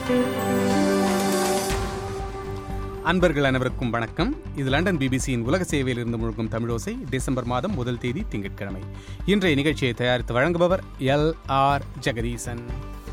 அன்பர்கள் அனைவருக்கும் வணக்கம். இது லண்டன் பிபிசியின் உலக சேவையில் இருந்து முழுக்கும் தமிழோசை. டிசம்பர் மாதம் 1 தேதி திங்கட்கிழமை. இன்றைய நிகழ்ச்சியை தயாரித்து வழங்குபவர் LR ஜெகதீசன்.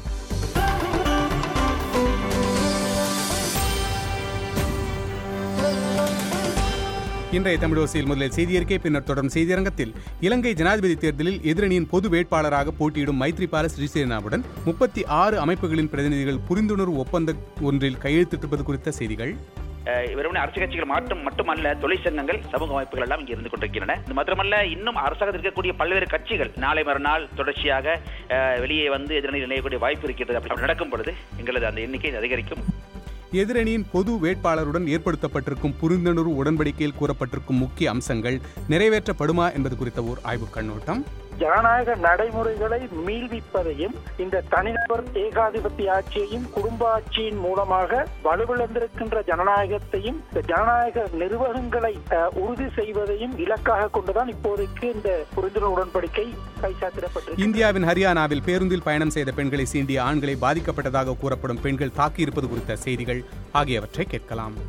இன்றைய தமிழோசையில் முதலில் செய்தியறிக்கை, பின்னர் தொடரும் செய்தியரங்கத்தில் இலங்கை ஜனாதிபதி தேர்தலில் எதிரணியின் பொது வேட்பாளராக போட்டியிடும் மைத்ரிபால சிறிசேனாவுடன் 36 அமைப்புகளின் பிரதிநிதிகள் புரிந்துணர்வு ஒப்பந்தம் ஒன்றில் கையெழுத்திட்டிருப்பது குறித்த செய்திகள். வெறுமனே அரசு கட்சிகள் மட்டுமல்ல, தொழிற்சங்கங்கள், சமூக அமைப்புகள் எல்லாம் இங்கே இருந்து கொண்டிருக்கின்றன. இது மாத்திரமல்ல, இன்னும் அரசாங்கத்தில் இருக்கக்கூடிய பல்வேறு கட்சிகள் நாளை மறுநாள் தொடர்ச்சியாக வெளியே வந்து எதிரணியில் இணையக்கூடிய வாய்ப்பு இருக்கிறது. அப்படி நடக்கும் பொழுது எங்களது அந்த எண்ணிக்கை அதிகரிக்கும். எதிரணியின் பொது வேட்பாளருடன் ஏற்படுத்தப்பட்டிருக்கும் புரிந்துணர்வு உடன்படிக்கையில் கூறப்பட்டிருக்கும் முக்கிய அம்சங்கள் நிறைவேற்றப்படுமா என்பது குறித்த ஓர் ஆய்வுக் கண்ணோட்டம். ஜனநாயக நடைமுறைகளை மீள்விப்பதையும் இந்த தனிநபர் ஏகாதிபத்திய ஆட்சியையும் குடும்ப ஆட்சியின் மூலமாக வலுவிழந்திருக்கின்ற ஜனநாயகத்தையும் ஜனநாயக நிர்வாகங்களை உறுதி செய்வதையும் இலக்காக கொண்டுதான் இப்போதைக்கு இந்த புரிந்துணர்வு உடன்படிக்கை கைச்சாத்திடப்பட்டது. இந்தியாவின் ஹரியானாவில் பேருந்தில் பயணம் செய்த பெண்களை சீண்டிய ஆண்களை பாதிக்கப்பட்டதாக கூறப்படும் பெண்கள் தாக்கியிருப்பது குறித்த செய்திகள் ஆகியவற்றை கேட்கலாம்.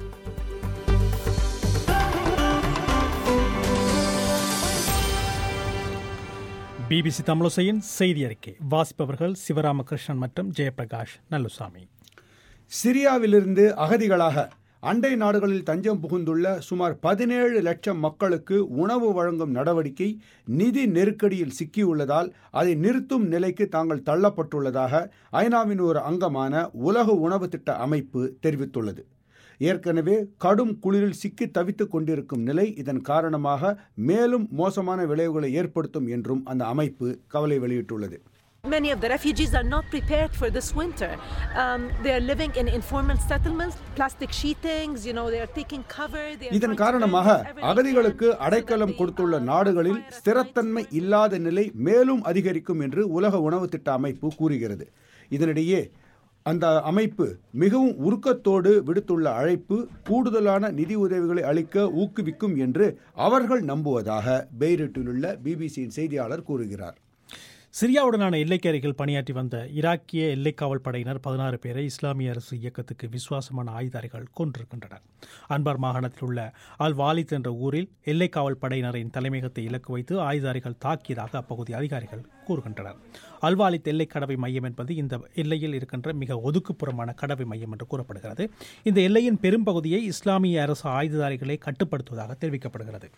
பிபிசி தமிழோசையின் செய்தி அறிக்கை வாசிப்பவர்கள் சிவராமகிருஷ்ணன் மற்றும் ஜெயபிரகாஷ் நல்லுசாமி. சிரியாவிலிருந்து அகதிகளாக அண்டை நாடுகளில் தஞ்சம் புகுந்துள்ள சுமார் 17 லட்சம் மக்களுக்கு உணவு வழங்கும் நடவடிக்கை நிதி நெருக்கடியில் சிக்கியுள்ளதால் அதை நிறுத்தும் நிலைக்கு தாங்கள் தள்ளப்பட்டுள்ளதாக ஐநாவின் ஒரு அங்கமான உலக உணவு திட்ட அமைப்பு தெரிவித்துள்ளது. ஏற்கனவே கடும் குளிரில் சிக்கி தவித்துக் கொண்டிருக்கும் நிலை இதன் காரணமாக மேலும் மோசமான விளைவுகளை ஏற்படுத்தும் என்றும் அந்த அமைப்பு கவலை வெளியிட்டுள்ளது. Many of the refugees are not prepared for this winter. They are living in informal settlements, plastic sheetings, they are taking cover. இதன் காரணமாக அகதிகளுக்கு அடைக்கலம் கொடுத்துள்ள நாடுகளில் ஸ்திரத்தன்மை இல்லாத நிலை மேலும் அதிகரிக்கும் என்று உலக உணவு திட்ட அமைப்பு கூறுகிறது. இதனிடையே அந்த அமைப்பு மிகவும் உருக்கத்தோடு விடுத்துள்ள அழைப்பு கூடுதலான நிதி உதவிகளை அளிக்க ஊக்குவிக்கும் என்று அவர்கள் நம்புவதாக பெய்ரூட்டில் உள்ள பிபிசியின் செய்தியாளர் கூறுகிறார். சிரியாவுடனான எல்லைக்கு அருகில் பணியாற்றி வந்த ஈராக்கிய எல்லைக்காவல் படையினர் 16 பேரை இஸ்லாமிய அரசு இயக்கத்துக்கு விசுவாசமான ஆயுதாரிகள் கொன்றிருக்கின்றனர். அன்பார் மாகாணத்தில் உள்ள அல் வாலித் என்ற ஊரில் எல்லைக்காவல் படையினரின் தலைமையகத்தை இலக்கு வைத்து ஆயுதாரிகள் தாக்கியதாக அப்பகுதி அதிகாரிகள் கூறுகின்றனர். அல்வாலித் எல்லை கடவை மையம் என்பது இந்த எல்லையில் இருக்கின்ற மிக ஒதுக்குப்புறமான கடவை மையம் என்று கூறப்படுகிறது. இந்த எல்லையின் பெரும்பகுதியை இஸ்லாமிய அரசு ஆயுததாரிகளை கட்டுப்படுத்துவதாக தெரிவிக்கப்படுகிறது.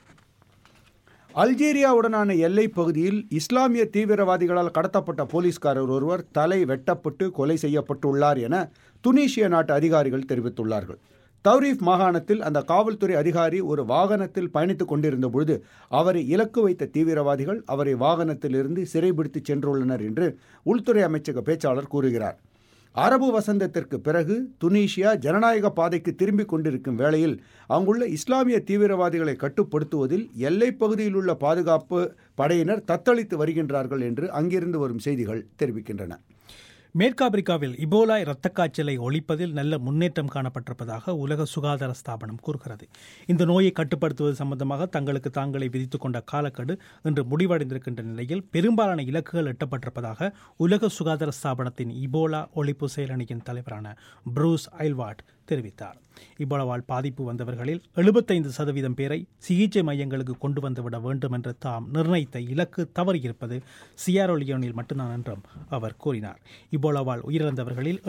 அல்ஜீரியாவுடனான எல்லை பகுதியில் இஸ்லாமிய தீவிரவாதிகளால் கடத்தப்பட்ட போலீஸ்காரர் ஒருவர் தலை வெட்டப்பட்டு கொலை செய்யப்பட்டுள்ளார் என துனிசிய நாட்டு அதிகாரிகள் தெரிவித்துள்ளார்கள். தௌரீஃப் மாகாணத்தில் அந்த காவல்துறை அதிகாரி ஒரு வாகனத்தில் பயணித்துக் கொண்டிருந்த பொழுது அவரை இலக்கு வைத்த தீவிரவாதிகள் அவரை வாகனத்திலிருந்து சிறைபிடித்து சென்றுள்ளனர் என்று உள்துறை அமைச்சக பேச்சாளர் கூறுகிறார். அரபு வசந்தத்திற்கு பிறகு துனிசியா ஜனநாயக பாதைக்கு திரும்பிக் கொண்டிருக்கும் வேளையில் அங்குள்ள இஸ்லாமிய தீவிரவாதிகளை கட்டுப்படுத்துவதில் எல்லைப் பகுதியில் உள்ள பாதுகாப்பு படையினர் தத்தளித்து வருகின்றார்கள் என்று அங்கிருந்து வரும் செய்திகள் தெரிவிக்கின்றன. மேற்காப்பிரிக்காவில் இபோலா இரத்தக் காய்ச்சலை ஒழிப்பதில் நல்ல முன்னேற்றம் காணப்பட்டிருப்பதாக உலக சுகாதார ஸ்தாபனம் கூறுகிறது. இந்த நோயை கட்டுப்படுத்துவது சம்பந்தமாக தங்களுக்கு தாங்களே விதித்துக் கொண்ட காலக்கெடு இன்று முடிவடைந்திருக்கின்ற நிலையில் பெரும்பாலான இலக்குகள் எட்டப்பட்டிருப்பதாக உலக சுகாதார ஸ்தாபனத்தின் இபோலா ஒழிப்பு செயலணியின் தலைவரான ப்ரூஸ் ஐல்வாட் தெரிவித்தார். இபோலாவால் பாதிப்பு வந்தவர்களில் 75% பேரை சிகிச்சை மையங்களுக்கு கொண்டு வந்துவிட வேண்டும் என்று தாம் நிர்ணயித்த இலக்கு தவறியிருப்பது சியாரோலியோனில் மட்டும்தான் என்றும் அவர் கூறினார். இபோலாவால் உயிரிழந்தவர்களில்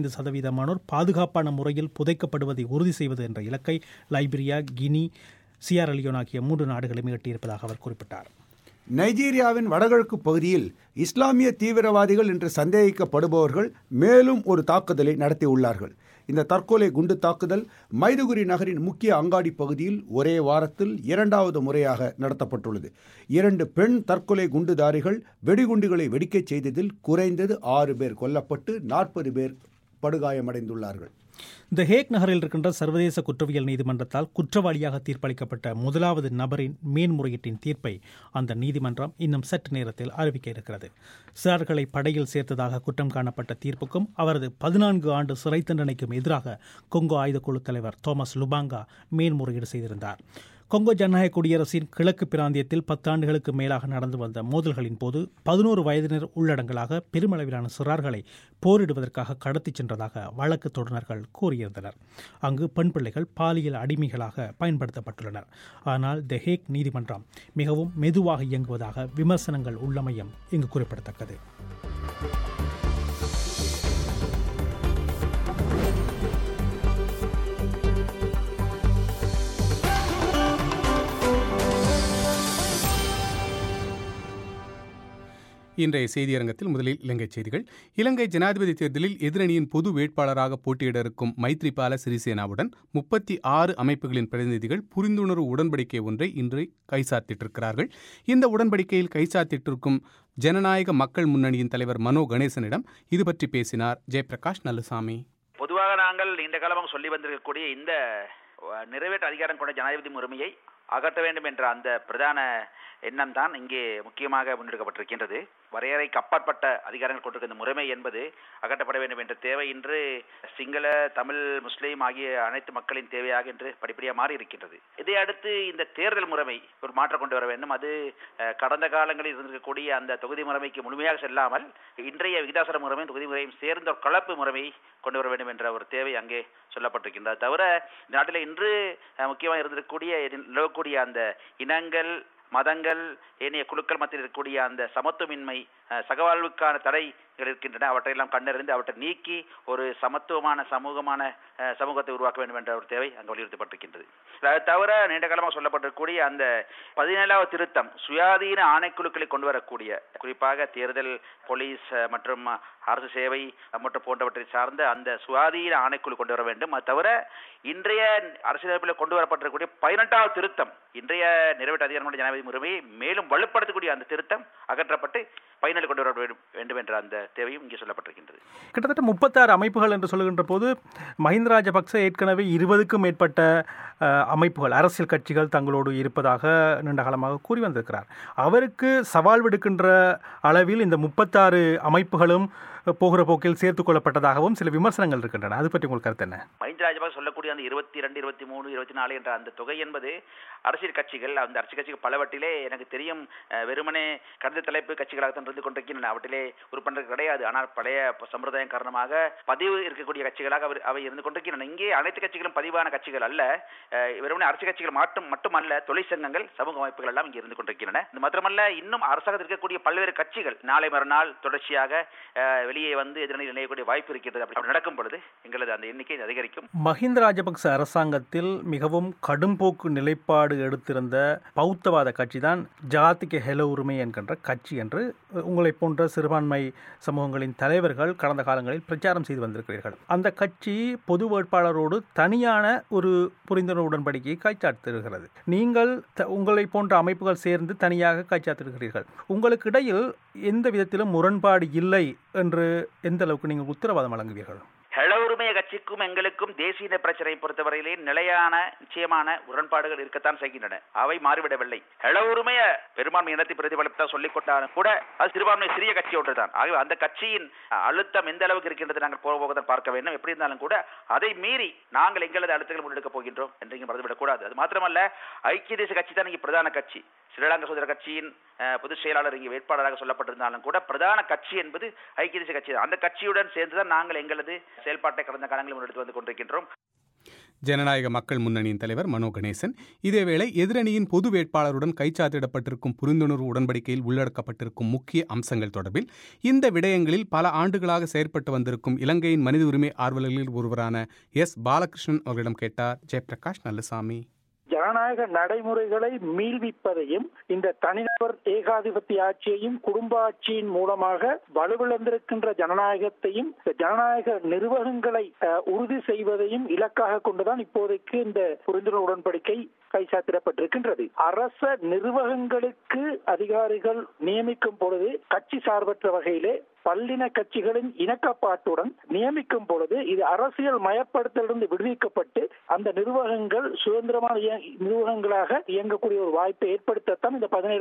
75% பாதுகாப்பான முறையில் புதைக்கப்படுவதை உறுதி செய்வது என்ற இலக்கை லைபீரியா, கினி, சியாரோலியோன் ஆகிய 3 நாடுகளும் எட்டியிருப்பதாக அவர் குறிப்பிட்டார். நைஜீரியாவின் வடகிழக்கு பகுதியில் இஸ்லாமிய தீவிரவாதிகள் என்று சந்தேகிக்கப்படுபவர்கள் மேலும் ஒரு தாக்குதலை நடத்தியுள்ளார்கள். இந்த தற்கொலை குண்டு தாக்குதல் மைதுகுரி நகரின் முக்கிய அங்காடி பகுதியில் ஒரே வாரத்தில் 2வது முறையாக நடத்தப்பட்டுள்ளது. 2 பெண் தற்கொலை குண்டுதாரிகள் வெடிகுண்டுகளை வெடிக்கச் செய்ததில் குறைந்தது 6 பேர் கொல்லப்பட்டு 40 பேர் படுகாயமடைந்துள்ளார்கள். தி ஹேக் நகரில் இருக்கின்ற சர்வதேச குற்றவியல் நீதிமன்றத்தால் குற்றவாளியாக தீர்ப்பளிக்கப்பட்ட முதலாவது நபரின் மேன்முறையீட்டின் தீர்ப்பை அந்த நீதிமன்றம் இன்னும் சற்று நேரத்தில் அறிவிக்க இருக்கிறது. சிறார்களை படையில் சேர்த்ததாக குற்றம் காணப்பட்ட தீர்ப்புக்கும் அவரது 14 ஆண்டு சிறை தண்டனைக்கும் எதிராக கொங்கோ ஆயுதக்குழு தலைவர் தோமஸ் லுபாங்கா மேன்முறையீடு செய்திருந்தார். கொங்கோ ஜனநாயக குடியரசின் கிழக்கு பிராந்தியத்தில் 10 ஆண்டுகளுக்கு மேலாக நடந்து வந்த மோதல்களின் போது 11 வயதினர் உள்ளடங்கலாக பெருமளவிலான சிறார்களை போரிடுவதற்காக கடத்திச் சென்றதாக வழக்கு தொடுநர்கள் கூறியிருந்தனர். அங்கு பெண் பிள்ளைகள் பாலியல் அடிமைகளாக பயன்படுத்தப்பட்டுள்ளனர். ஆனால் தி ஹேக் நீதிமன்றம் மிகவும் மெதுவாக இயங்குவதாக விமர்சனங்கள் உள்ளமையும் இங்கு குறிப்பிடத்தக்கது. இன்றைய செய்தியரங்கத்தில் முதலில் இலங்கை செய்திகள். இலங்கை ஜனாதிபதி தேர்தலில் எதிரணியின் பொது வேட்பாளராக போட்டியிட இருக்கும் மைத்ரிபால சிறிசேனாவுடன் 36 அமைப்புகளின் பிரதிநிதிகள் புரிந்துணர்வு உடன்படிக்கை ஒன்றை இன்று கைச்சாத்திட்டிருக்கிறார்கள். இந்த உடன்படிக்கையில் கைச்சாத்திட்டிருக்கும் ஜனநாயக மக்கள் முன்னணியின் தலைவர் மனோ கணேசனிடம் இது பற்றி பேசினார் ஜெயபிரகாஷ் நல்லசாமி. பொதுவாக நாங்கள் நீண்ட காலமாக சொல்லி வந்திருக்கக்கூடிய இந்த நிறைவேற்ற அதிகாரம் கொண்ட ஜனாதிபதி முறைமையை அகற்ற வேண்டும் என்ற அந்த பிரதான எண்ணம் தான் இங்கே முக்கியமாக முன்னெடுக்கப்பட்டிருக்கின்றது. வரையறைக்கு அப்பாற்பட்ட அதிகாரங்கள் கொண்டிருக்கிற இந்த முறைமை என்பது அகற்றப்பட வேண்டும் என்ற தேவை இன்று சிங்கள, தமிழ், முஸ்லீம் ஆகிய அனைத்து மக்களின் தேவையாக இன்று படிப்படியாக மாறி இருக்கின்றது. இதை அடுத்து இந்த தேர்தல் முறைமை ஒரு மாற்றம் கொண்டு வர வேண்டும். அது கடந்த காலங்களில் இருந்திருக்கக்கூடிய அந்த தொகுதி முறைமைக்கு முழுமையாக செல்லாமல் இன்றைய விகிதாசார முறைமையும் தொகுதி முறையும் சேர்ந்த ஒரு கலப்பு முறைமையை கொண்டு வர வேண்டும் என்ற ஒரு தேவை அங்கே சொல்லப்பட்டிருக்கின்றது. தவிர இந்த நாட்டில் இன்று முக்கியமாக நிலவக்கூடிய அந்த இனங்கள், மதங்கள், ஏனைய குழுக்கள் மத்தியில் இருக்கக்கூடிய அந்த சமத்துவமின்மை, சகவாழ்வுக்கான தடைகள் இருக்கின்றன. அவற்றையெல்லாம் கண்டறிந்து அவற்றை நீக்கி ஒரு சமத்துவமான சமூகத்தை உருவாக்க வேண்டும் என்ற ஒரு தேவை அங்கு வலியுறுத்தப்பட்டிருக்கின்றது. அது தவிர நீண்ட காலமாக சொல்லப்பட்டிருக்கக்கூடிய அந்த 17வது திருத்தம் சுயாதீன ஆணைக்குழுக்களை கொண்டு வரக்கூடிய, குறிப்பாக தேர்தல், போலீஸ் மற்றும் அரசு சேவை மற்றும் போன்றவற்றை சார்ந்த அந்த சுயாதீன ஆணைக்குழு கொண்டு வர வேண்டும். அது தவிர இன்றைய அரசியலமைப்பில் கொண்டு வரப்பட்டிருக்கக்கூடிய 18வது திருத்தம், இன்றைய நிறைவேற்ற அதிகாரம் ஜனாதிபதி முறைமையை மேலும் வலுப்படுத்தக்கூடிய அந்த திருத்தம் அகற்றப்பட்டு 17 கொண்டு வர வேண்டும் என்ற அந்த தேவையும் இங்கே சொல்லப்பட்டிருக்கின்றது. கிட்டத்தட்ட 36 அமைப்புகள் என்று சொல்லுகின்ற போது மஹிந்த ராஜபக்ச ஏற்கனவே 20க்கும் மேற்பட்ட அமைப்புகள், அரசியல் கட்சிகள் தங்களோடு இருப்பதாக நீண்ட காலமாக கூறி வந்திருக்கிறார். அவருக்கு சவால் விடுக்கின்ற அளவில் இந்த 36 அமைப்புகளும் போகிற போக்கில் சேர்த்துக் கொள்ளப்பட்டதாகவும் சில விமர்சனங்கள் இருக்கின்றன. அது பற்றி உங்களுக்கு கருத்து என்ன? மஹிந்த ராஜபக்ச சொல்லக்கூடிய அந்த 22, 23, 24 என்ற அந்த தொகை என்பது அரசியல் கட்சிகள், அந்த அரசியல் கட்சிகள் பலவற்றிலே எனக்கு தெரியும் வெறுமனே கடந்த தலைப்பு கட்சிகளாகத்தான் இருந்து கொண்டிருக்கின்றன. அவற்றிலே உறுப்பினர்கள் கிடையாது. ஆனால் பழைய சம்பிரதாயம் காரணமாக பதிவு இருக்கக்கூடிய கட்சிகளாக அவை இருந்து கொண்டிருக்கின்றன. இங்கே அனைத்து கட்சிகளும் பதிவான கட்சிகள் அல்ல. வெறுமனே அரசியல் கட்சிகள் மட்டுமல்ல, தொழிற்சங்கங்கள், சமூக அமைப்புகள் எல்லாம் இங்கே இருந்து கொண்டிருக்கின்றன. இது மாத்திரமல்ல, இன்னும் அரசாங்கத்தில் இருக்கக்கூடிய பல்வேறு கட்சிகள் நாளை மறுநாள் தொடர்ச்சியாக வெளியே வந்து எதிரணியில் இணையக்கூடிய வாய்ப்பு இருக்கிறது. அப்படி நடக்கும் பொழுது எங்களது அந்த எண்ணிக்கை அதிகரிக்கும். மஹிந்த ராஜபக்ச அரசாங்கத்தில் மிகவும் கடும்போக்கு நிலைப்பாடு எடுத்திருந்த பௌத்தவாத கட்சி தான் ஜாதிக ஹெல உரிமை என்கின்ற கட்சி என்று உங்களை போன்ற சிறுபான்மை சமூகங்களின் தலைவர்கள் கடந்த காலங்களில் பிரச்சாரம் செய்து வந்திருக்கிறீர்கள். அந்த கட்சி பொது வேட்பாளரோடு தனியான ஒரு புரிந்துணர்வு உடன்படிக்கையை கைச்சாத்திருக்கிறது. நீங்கள் உங்களை போன்ற அமைப்புகள் சேர்ந்து தனியாக கைச்சாத்திருக்கிறீர்கள். உங்களுக்கு இடையில் எந்த விதத்திலும் முரண்பாடு இல்லை என்று எந்த அளவுக்கு நீங்கள் உத்தரவாதம் வழங்குவீர்கள்? ஹெல உரிமைய கட்சிக்கும் எங்களுக்கும் தேசிய பிரச்சனையை பொறுத்தவரையிலே நிலையான நிச்சயமான உடன்பாடுகள் இருக்கத்தான் செய்கின்றன. அவை மாறிவிடவில்லை. ஹெல உரிமைய பெரும்பான்மை இனத்தை பிரதிபலிப்பதாக சொல்லிக் கொண்டாலும் கூட அது சிறுபான்மை சிறிய கட்சி ஒன்றுதான். ஆகவே அந்த கட்சியின் அழுத்தம் எந்த அளவுக்கு இருக்கின்றது நாங்கள் போகதான் பார்க்க வேண்டும். எப்படி இருந்தாலும் கூட அதை மீறி நாங்கள் எங்களது அழுத்தங்கள் முன்னெடுக்கப் போகின்றோம் என்று இங்கே மறந்துவிடக் கூடாது. அது மாத்திரமல்ல, ஐக்கிய தேசிய கட்சி தான் இங்கே பிரதான கட்சி. ஸ்ரீலங்கா சுதந்திர கட்சியின் பொதுச் செயலாளர் இங்கே வேட்பாளராக சொல்லப்பட்டிருந்தாலும் கூட பிரதான கட்சி என்பது ஐக்கிய தேசிய கட்சி தான். அந்த கட்சியுடன் சேர்ந்துதான் நாங்கள் எங்களது செயல்பாட்டை கடந்த காலங்களில் முன்னெடுத்து வந்து கொண்டிருக்கின்றோம். ஜனநாயக மக்கள் முன்னணியின் தலைவர் மனோ கணேசன். இதேவேளை எதிரணியின் பொது வேட்பாளருடன் கைச்சாத்திடப்பட்டிருக்கும் புரிந்துணர்வு உடன்படிக்கையில் உள்ளடக்கப்பட்டிருக்கும் முக்கிய அம்சங்கள் தொடர்பில் இந்த விடயங்களில் பல ஆண்டுகளாக செயற்பட்டு வந்திருக்கும் இலங்கையின் மனித உரிமை ஆர்வலர்களில் ஒருவரான எஸ் பாலகிருஷ்ணன் அவர்களிடம் கேட்டார் ஜெயபிரகாஷ் நல்லசாமி. ஜனநாயக நடைமுறைகளை மீள்விப்பதையும் இந்த தனிநபர் ஏகாதிபத்திய ஆட்சியையும் குடும்ப ஆட்சியின் மூலமாக வலுவிழந்திருக்கின்ற ஜனநாயகத்தையும் ஜனநாயக நிர்வாகங்களை உறுதி செய்வதையும் இலக்காக கொண்டுதான் இப்போதைக்கு இந்த புரிந்துணர்வு உடன்படிக்கை கைச்சாத்திடப்பட்டிருக்கின்றது. அரச நிர்வாகங்களுக்கு அதிகாரிகள் நியமிக்கும் பொழுது கட்சி சார்பற்ற வகையிலே பல்லின கட்சிகளின் இணக்கப்பாட்டுடன் நியமிக்கும் பொழுது இது அரசியல் மயப்படுத்தலிருந்து விடுவிக்கப்பட்டு அந்த நிர்வாகங்கள் சுதந்திரமான நிர்வாகங்களாக இயங்கக்கூடிய ஒரு வாய்ப்பை ஏற்படுத்தத்தான் இந்த 17ஆம்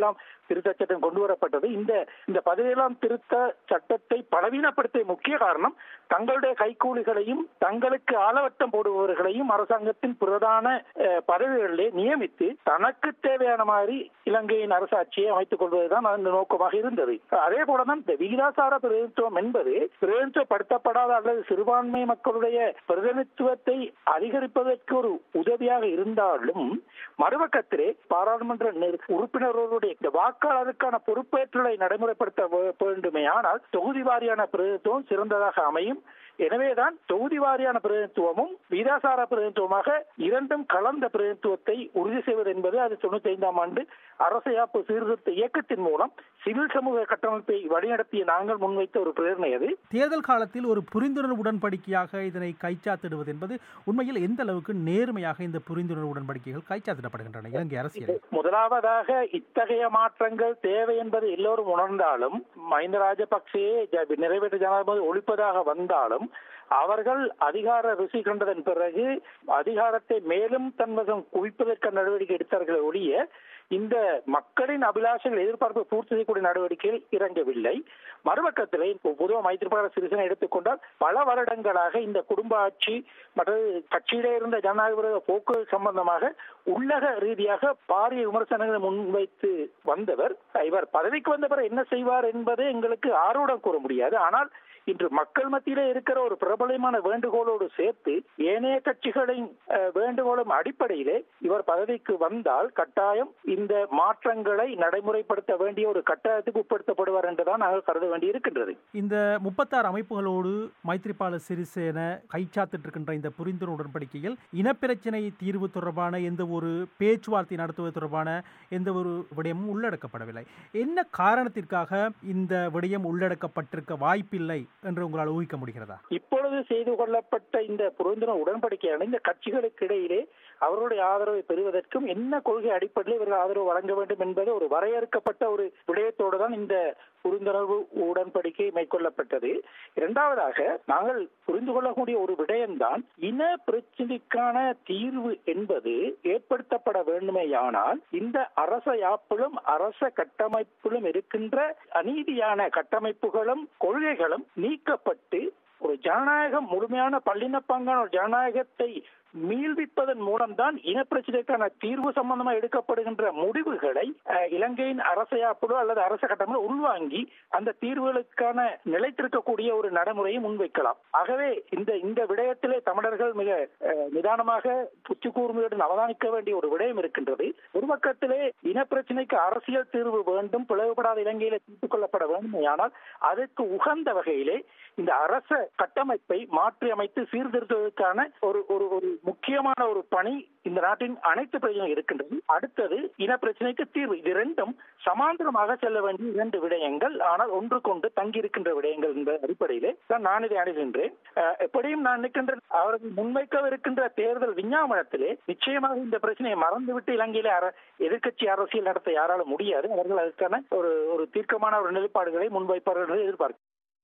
திருத்த சட்டம் கொண்டு வரப்பட்டது. இந்த 17ஆம் திருத்த சட்டத்தை பலவீனப்படுத்திய முக்கிய காரணம் தங்களுடைய கைக்கூலிகளையும் தங்களுக்கு ஆலவட்டம் போடுபவர்களையும் அரசாங்கத்தின் பிரதான பதவிகளிலே நியமித்து தனக்கு தேவையான மாதிரி இலங்கையின் அரசாட்சியை அமைத்துக் கொள்வதுதான் அந்த நோக்கமாக இருந்தது. அதே போலதான் இந்த விகிதாசார பிரதிநிதித்துவம் என்பது பிரதிநிதித்துவப்படுத்தப்படாத அல்லது சிறுபான்மை மக்களுடைய பிரதிநிதித்துவத்தை அதிகரிப்பதற்கு ஒரு உதவியாக இருந்தாலும் மறுபக்கத்திலே பாராளுமன்ற உறுப்பினர்களுடைய வாக்காளருக்கான பொறுப்பேற்றலை நடைமுறைப்படுத்த வேண்டுமே ஆனால் தொகுதி வாரியான பிரதிநிதித்துவம் சிறந்ததாக அமையும். எனவேதான் தொகுதி வாரியான பிரதிநிதித்துவமும் விகிதாசார பிரதிநிதித்துவமாக இரண்டும் கலந்த பிரதிநிதித்துவத்தை உறுதி செய்வது என்பது அது 95ஆம் ஆண்டு அரசியலமைப்பு சீர்திருத்த இயக்கத்தின் மூலம் சிவில் சமூக கட்டமைப்பை வழிநடத்திய நாங்கள் முன்வைத்த ஒரு பிரேரணை. அது தேர்தல் காலத்தில் ஒரு புரிந்துணர்வு உடன்படிக்கையாக இதனை கைச்சாத்திடுவது என்பது உண்மையில் எந்த அளவுக்கு நேர்மையாக இந்த புரிந்துணர்வு உடன்படிக்கைகள் கைச்சாத்திடப்படுகின்றன இலங்கை அரசியல்? முதலாவதாக இத்தகைய மாற்றங்கள் தேவை என்பது எல்லோரும் உணர்ந்தாலும் மஹிந்த ராஜபக்சே நிறைவேற்று ஜனாதிபதி ஒழிப்பதாக வந்தாலும் அவர்கள் அதிகார ருசி கண்டதன் பிறகு அதிகாரத்தை மேலும் தன்வசம் குவிப்பதற்கான நடவடிக்கை எடுத்தார்கள் ஒழிய இந்த மக்களின் அபிலாஷைகள் எதிர்பார்ப்பை பூர்த்தி செய்யக்கூடிய நடவடிக்கைகள் இறங்கவில்லை. மறுபக்கத்திலே பொதுவாக மைத்திரிபால சிறிசேன எடுத்துக்கொண்டால் பல வருடங்களாக இந்த குடும்ப ஆட்சி மற்றது கட்சியிலே இருந்த ஜனநாயக போக்கு சம்பந்தமாக உள்ளக ரீதியாக பாரிய விமர்சனங்களை முன்வைத்து வந்தவர். இவர் பதவிக்கு வந்த பிறகு என்ன செய்வார் என்பது எங்களுக்கு ஆர்வம் கூற முடியாது. ஆனால் இன்று மக்கள் மத்தியிலே இருக்கிற ஒரு பிரபலமான வேண்டுகோளோடு சேர்த்து ஏனைய கட்சிகளின் வேண்டுகோளும் அடிப்படையிலே இவர் பதவிக்கு வந்தால் கட்டாயம் இந்த மாற்றங்களை நடைமுறைப்படுத்த வேண்டிய ஒரு கட்டாயத்துக்கு உட்படுத்தப்படுவார் என்றுதான் நாங்கள் கருத வேண்டி இருக்கின்றது. இந்த 36 அமைப்புகளோடு மைத்திரிபால சிறிசேன கைச்சாத்திட்டு இருக்கின்ற இந்த புரிந்துணர்வு உடன்படிக்கையில் இனப்பிரச்சனை தீர்வு தொடர்பான எந்த ஒரு பேச்சுவார்த்தை நடத்துவது தொடர்பான எந்த ஒரு விடயமும் உள்ளடக்கப்படவில்லை. என்ன காரணத்திற்காக இந்த விடயம் உள்ளடக்கப்பட்டிருக்க வாய்ப்பில்லை என்று உங்களால் ஊகிக்க முடிகிறதா? இப்பொழுது செய்து கொள்ளப்பட்ட இந்த புரிந்துணர்வு உடன்படிக்கையான இந்த கட்சிகளுக்கு இடையிலே அவர்களுடைய ஆதரவை பெறுவதற்கும் என்ன கொள்கை அடிப்படையில் இவர்கள் ஆதரவு வழங்க வேண்டும் என்பது ஒரு வரையறுக்கப்பட்ட ஒரு விடயத்தோடு தான் இந்த புரிந்துணர்வு உடன்படிக்கை மேற்கொள்ளப்பட்டது. இரண்டாவதாக நாங்கள் புரிந்து கொள்ளக்கூடிய ஒரு விடயம்தான் இன பிரச்சினைக்கான தீர்வு என்பது ஏற்படுத்தப்பட வேண்டுமேயானால் இந்த அரச யாப்பிலும் அரச கட்டமைப்பிலும் இருக்கின்ற அநீதியான கட்டமைப்புகளும் கொள்கைகளும் நீக்கப்பட்டு ஒரு ஜனநாயகம் முழுமையான பல்லினப்பாங்கான ஒரு ஜனநாயகத்தை மீள்விப்பதன் மூலம்தான் இனப்பிரச்சனைக்கான தீர்வு சம்பந்தமாக எடுக்கப்படுகின்ற முடிவுகளை இலங்கையின் அரசையாப்புலோ அல்லது அரச கட்டமைப்பில் உள்வாங்கி அந்த தீர்வுகளுக்கான நிலைத்திருக்கக்கூடிய ஒரு நடைமுறையை முன்வைக்கலாம். ஆகவே இந்த விடயத்திலே தமிழர்கள் மிக நிதானமாக புத்தி கூர்மையுடன் அவதானிக்க வேண்டிய ஒரு விடயம் இருக்கின்றது. ஒரு பக்கத்திலே இனப்பிரச்சனைக்கு அரசியல் தீர்வு வேண்டும், பிளவுபடாத இலங்கையிலே தீர்த்துக் கொள்ளப்பட வேண்டும். ஆனால் அதற்கு உகந்த வகையிலே இந்த அரச கட்டமைப்பை மாற்றி அமைத்து சீர்திருத்துவதற்கான ஒரு முக்கியமான ஒரு பணி இந்த நாட்டின் அனைத்து பிரச்சனையும் இருக்கின்றது. அடுத்தது இன பிரச்சனைக்கு தீர்வு. இது ரெண்டும் சமாந்தரமாக செல்ல வேண்டிய இரண்டு விடயங்கள், ஆனால் ஒன்றுக்கொண்டு தங்கி இருக்கின்ற விடயங்கள் என்ற அடிப்படையிலே தான் நான் இதை அணுகின்றேன். எப்படியும் நான் நிற்கின்ற அவர்கள் முன்வைக்கவிருக்கின்ற தேர்தல் விஞ்ஞாபனத்திலே நிச்சயமாக இந்த பிரச்சனையை மறந்துவிட்டு இலங்கையிலே எதிர்க்கட்சி அரசியல் நடத்த யாராலும் முடியாது. அவர்கள் அதற்கான ஒரு தீர்க்கமான ஒரு நிலைப்பாடுகளை முன்வைப்பார்கள் என்று எதிர்பார்க்கிறேன்.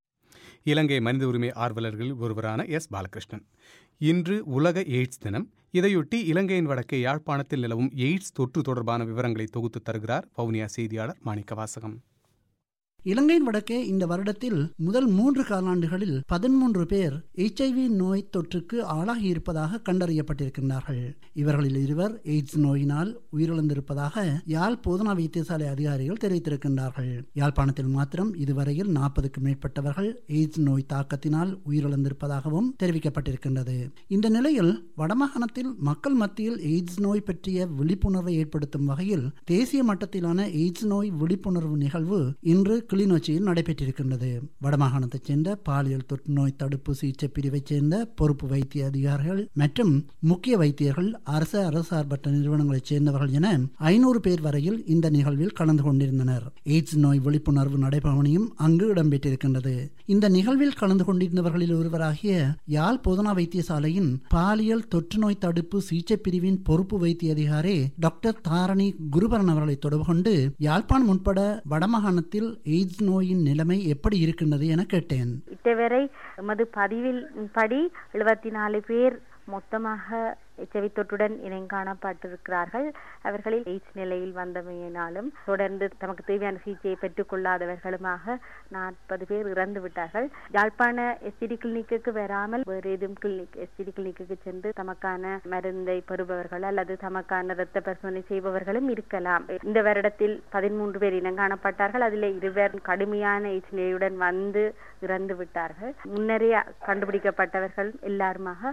இலங்கை மனித உரிமை ஆர்வலர்களில் ஒருவரான எஸ். பாலகிருஷ்ணன். இன்று உலக எய்ட்ஸ் தினம். இதையொட்டி இலங்கையின் வடக்கே யாழ்ப்பாணத்தில் நிலவும் எய்ட்ஸ் தொற்று தொடர்பான விவரங்களை தொகுத்து தருகிறார் வவுனியா செய்தியாளர் மாணிக்கவாசகம். இலங்கையின் வடக்கே இந்த வருடத்தில் முதல் 3 காலாண்டுகளில் 13 பேர் HIV நோய் தொற்றுக்கு ஆளாகி இருப்பதாக கண்டறியப்பட்டிருக்கின்றார்கள். இவர்களில் 2 எய்ட்ஸ் நோயினால் உயிரிழந்திருப்பதாக யாழ் போதனா வைத்தியசாலை அதிகாரிகள் தெரிவித்திருக்கின்றார்கள். யாழ்ப்பாணத்தில் மாத்திரம் இதுவரையில் 40க்கும் மேற்பட்டவர்கள் எய்ட்ஸ் நோய் தாக்கத்தினால் உயிரிழந்திருப்பதாகவும் தெரிவிக்கப்பட்டிருக்கின்றது. இந்த நிலையில் வடமாகாணத்தில் மக்கள் மத்தியில் எய்ட்ஸ் நோய் பற்றிய விழிப்புணர்வை ஏற்படுத்தும் வகையில் தேசிய மட்டத்திலான எய்ட்ஸ் நோய் விழிப்புணர்வு நிகழ்வு இன்று கிளிநொச்சியில் நடைபெற்றிருக்கின்றது. வடமாகாணத்தைச் சேர்ந்த பாலியல் தொற்று நோய் தடுப்பு சிகிச்சை பிரிவைச் சேர்ந்த பொறுப்பு வைத்திய அதிகாரிகள் மற்றும் முக்கிய வைத்தியர்கள், அரசு சார்பற்ற நிறுவனங்களைச் சேர்ந்தவர்கள் என 500 பேர் வரையில் இந்த நிகழ்வில் கலந்து கொண்டிருந்தனர். எய்ட்ஸ் நோய் விழிப்புணர்வு நடைபவனியும் அங்கு இடம்பெற்றிருக்கின்றது. இந்த நிகழ்வில் கலந்து கொண்டிருந்தவர்களில் ஒருவராகிய யாழ் போதனா வைத்தியசாலையின் பாலியல் தொற்று நோய் தடுப்பு சிகிச்சை பிரிவின் பொறுப்பு வைத்திய அதிகாரி டாக்டர் தாரணி குருபரன் அவர்களை தொடர்பு கொண்டு யாழ்ப்பாணம் உட்பட வடமாகாணத்தில் எய்ட்ஸ் நோயின் நிலைமை எப்படி இருக்கின்றது என கேட்டேன். இதுவரை எமது பதிவில் படி 74 பேர் மொத்தமாக HIV தொற்றுடன் இனங்காணப்பட்டிருக்கிறார்கள். அவர்களில் எய்ட்ஸ் நிலையில் வந்தமையினாலும் தொடர்ந்து தமக்கு தேவையான சிகிச்சையை பெற்றுக் கொள்ளாதவர்களுமாக 40 பேர் இறந்து விட்டார்கள். யாழ்ப்பாண எஸ்டிடி கிளினிக்கு வராமல் வேறு ஏதும் எஸ்டிடி கிளினிக்கு சென்று தமக்கான மருந்தை பெறுபவர்கள் அல்லது தமக்கான இரத்த பரிசோதனை செய்பவர்களும் இருக்கலாம். இந்த வருடத்தில் 13 பேர் இனங்காணப்பட்டார்கள். அதில் 2 கடுமையான எய்ட்ஸ் நிலையுடன் வந்து இறந்து விட்டார்கள். முன்னரே கண்டுபிடிக்கப்பட்டவர்கள் எல்லாருமாக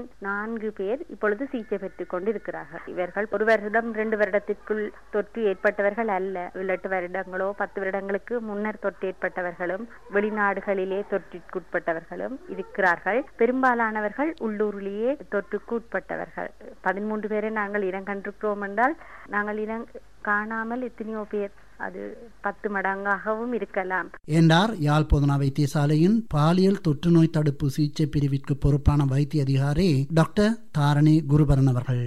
14 பேர் இப்பொழுது சிகிச்சை பெற்றுக் கொண்டிருக்கிறார்கள். இவர்கள் 1 வருடம் 2 வருடத்திற்குள் தொற்று ஏற்பட்டவர்கள் அல்ல. 8 வருடங்களோ 10 வருடங்களுக்கு முன்னர் தொற்று ஏற்பட்டவர்களும் வெளிநாடுகளிலே தொற்றுக்குட்பட்டவர்களும் இருக்கிறார்கள். பெரும்பாலானவர்கள் உள்ளூரிலேயே தொற்றுக்கு உட்பட்டவர்கள். 13 பேரை நாங்கள் இனம் கண்டிருக்கிறோம் என்றால் நாங்கள் இனம் காணாமல் எத்தனையோ பேர் அது 10 மடங்காகவும் இருக்கலாம் என்றார் யாழ் பொதுனா வைத்தியசாலையின் பாலியல் தொற்றுநோய் தடுப்பு சிகிச்சை பிரிவிற்கு பொறுப்பான வைத்திய அதிகாரி டாக்டர் தாரணி குருபரன் அவர்கள்.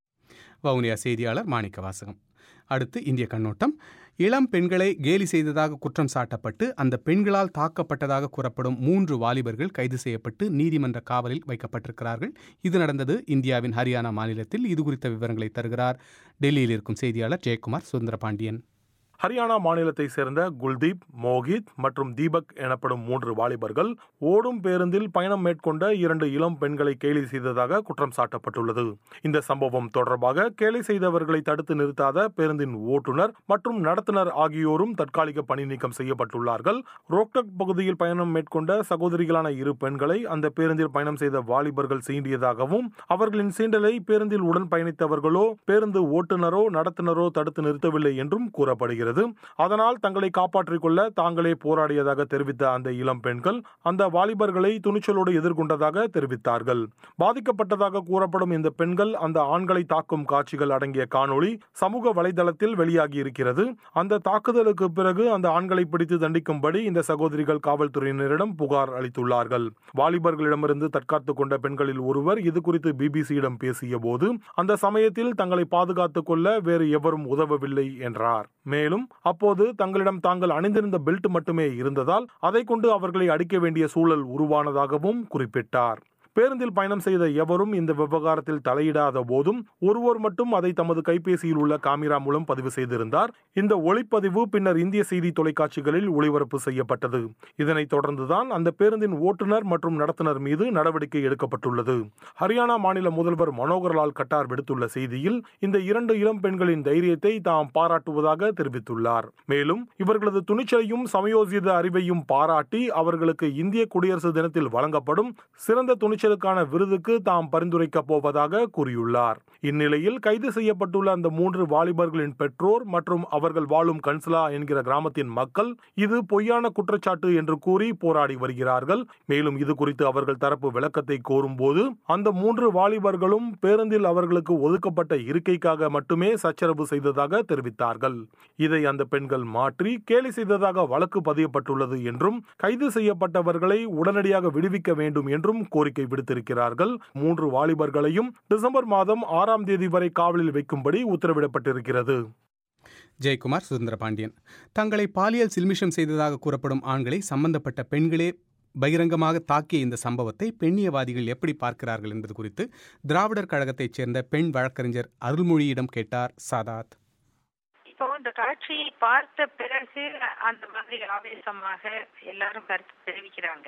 வவுனியா செய்தியாளர் மாணிக்க வாசகம். அடுத்து இந்திய கண்ணோட்டம். இளம் பெண்களை கேலி செய்ததாக குற்றம் சாட்டப்பட்டு அந்த பெண்களால் தாக்கப்பட்டதாக கூறப்படும் 3 வாலிபர்கள் கைது செய்யப்பட்டு நீதிமன்ற காவலில் வைக்கப்பட்டிருக்கிறார்கள். இது நடந்தது இந்தியாவின் ஹரியானா மாநிலத்தில். இது குறித்த விவரங்களை தருகிறார் டெல்லியில் இருக்கும் செய்தியாளர் ஜெயக்குமார் சுந்தரபாண்டியன். ஹரியானா மாநிலத்தை சேர்ந்த குல்தீப், மோகித் மற்றும் தீபக் எனப்படும் 3 வாலிபர்கள் ஓடும் பேருந்தில் பயணம் மேற்கொண்ட 2 இளம் பெண்களை கேலி செய்ததாக குற்றம் சாட்டப்பட்டுள்ளது. இந்த சம்பவம் தொடர்பாக கேலி செய்தவர்களை தடுத்து நிறுத்தாத பேருந்தின் ஓட்டுநர் மற்றும் நடத்துனர் ஆகியோரும் தற்காலிக பணி நீக்கம் செய்யப்பட்டுள்ளார்கள். ரோக்டக் பகுதியில் பயணம் மேற்கொண்ட சகோதரிகளான 2 பெண்களை அந்த பேருந்தில் பயணம் செய்த வாலிபர்கள் சீண்டியதாகவும் அவர்களின் சீண்டலை பேருந்தில் உடன் பயணித்தவர்களோ பேருந்து ஓட்டுநரோ நடத்துனரோ தடுத்து நிறுத்தவில்லை என்றும் கூறப்படுகிறது. அதனால் தங்களை காப்பாற்றிக் கொள்ள தாங்களே போராடியதாக தெரிவித்த அந்த இளம் பெண்கள் அந்த வாலிபர்களை துணிச்சலோடு எதிர்கொண்டதாக தெரிவித்தார்கள். பாதிக்கப்பட்டதாக கூறப்படும் இந்த பெண்கள் அந்த ஆண்களை தாக்கும் காட்சிகள் அடங்கிய காணொளி சமூக வலைதளத்தில் வெளியாகி இருக்கிறது. அந்த தாக்குதலுக்கு பிறகு அந்த ஆண்களை பிடித்து தண்டிக்கும்படி இந்த சகோதரிகள் காவல்துறையினரிடம் புகார் அளித்துள்ளார்கள். வாலிபர்களிடமிருந்து தற்காத்துக் கொண்ட பெண்களில் ஒருவர் இது குறித்து பிபிசியிடம் பேசிய போது அந்த சமயத்தில் தங்களை பாதுகாத்துக் கொள்ள வேறு எவரும் உதவவில்லை என்றார். மேலும் அப்போது தங்களிடம் தாங்கள் அணிந்திருந்த பெல்ட் மட்டுமே இருந்ததால் அதை கொண்டு அவர்களை அடிக்க வேண்டிய சூழல் உருவானதாகவும் குறிப்பிட்டார். பேருந்தில் பயணம் செய்த எவரும் இந்த விவகாரத்தில் தலையிடாத போதும் ஒருவர் மட்டும் அதை தமது கைபேசியில் உள்ள காமிரா மூலம் பதிவு செய்திருந்தார். இந்த ஒளிப்பதிவு பின்னர் இந்திய செய்தி தொலைக்காட்சிகளில் ஒளிபரப்பு செய்யப்பட்டது. இதனைத் தொடர்ந்துதான் அந்த பேருந்தின் ஓட்டுநர் மற்றும் நடத்துனர் மீது நடவடிக்கை எடுக்கப்பட்டுள்ளது. ஹரியானா மாநில முதல்வர் மனோகர்லால் கட்டார் விடுத்துள்ள செய்தியில் இந்த 2 இளம் பெண்களின் தைரியத்தை தாம் பாராட்டுவதாக தெரிவித்துள்ளார். மேலும் இவர்களது துணிச்சலையும் சமயோசித அறிவையும் பாராட்டி அவர்களுக்கு இந்திய குடியரசு தினத்தில் வழங்கப்படும் சிறந்த துணிச்சலுக்கான விருதுக்கு தாம் பரிந்துரைக்கப் போவதாக கூறியுள்ளார். இந்நிலையில் கைது செய்யப்பட்டுள்ள அந்த 3 வாலிபர்களின் பெற்றோர் மற்றும் அவர்கள் வாழும் கன்சலா என்கிற கிராமத்தின் மக்கள் இது பொய்யான குற்றச்சாட்டு என்று கூறி போராடி வருகிறார்கள். மேலும் இது குறித்து அவர்கள் தரப்பு விளக்கத்தை கோரும் போது அந்த 3 வாலிபர்களும் பேருந்தில் அவர்களுக்கு ஒதுக்கப்பட்ட இருக்கைக்காக மட்டுமே சச்சரவு செய்ததாக தெரிவித்தார்கள். இதை அந்த பெண்கள் மாற்றி கேலி செய்ததாக வழக்கு பதியப்பட்டுள்ளது என்றும் கைது செய்யப்பட்டவர்களை உடனடியாக விடுவிக்க வேண்டும் என்றும் கோரிக்கை விடுத்திருக்கிறார்கள். 3 வாலிபர்களையும் டிசம்பர் மாதம் 6ஆம் தேதி வரை காவலில் வைக்கும்படி உத்தரவிடப்பட்டிருக்கிறது. ஜெயக்குமார் சுந்தரபாண்டியன். தங்களை பாலியல் சில்மிஷம் செய்ததாக கூறப்படும் ஆண்களை சம்பந்தப்பட்ட பெண்களே பகிரங்கமாக தாக்கிய இந்த சம்பவத்தை பெண்ணியவாதிகள் எப்படி பார்க்கிறார்கள் என்பது குறித்து திராவிடர் கழகத்தைச் சேர்ந்த பெண் வழக்கறிஞர் அருள்மொழியிடம் கேட்டார் சாதாத். இப்போ இந்த காட்சியை பார்த்த பிறகு அந்த மாதிரி ஆவேசமாக எல்லாரும் கருத்து தெரிவிக்கிறாங்க.